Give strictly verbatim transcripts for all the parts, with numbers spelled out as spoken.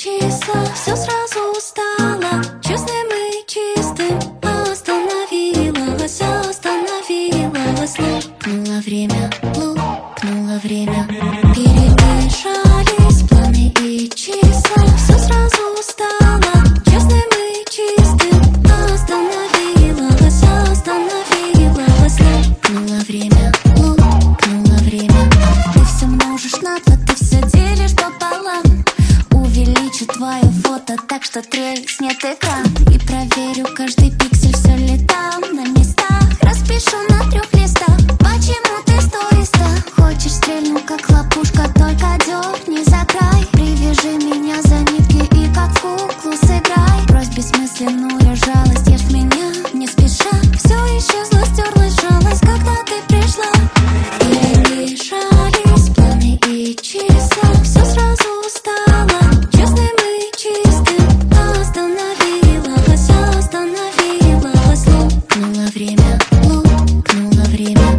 числа, все сразу устала, честным и чистым остановилась, остановилась. Лопнуло время, лопнуло время, перемешались планы и числа, все сразу устала, честным и чистым остановилась, остановилась. Лопнуло время, лопнуло время, ты все множишь на два, ты все делишь пополам. Увеличу твое фото так, что треснет экран, и проверю каждый пиксель, все ли там на местах. Распишу на трех листах, почему ты стоиста. Хочешь стрельну, как хлопушка, только дерни за край. Привяжи меня за нитки и как в куклу сыграй. Брось бессмысленную жалость, ешь меня не спеша. Все исчезло, стерлась жалость, когда ты пришла. Перемешались планы и числа, все сразу устала, честным и чистым остановилась, остановилась. Лопнуло время, лопнуло время,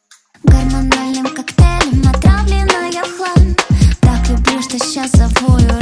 гормональным коктейлем отравленная в хлам. Так люблю, что сейчас завою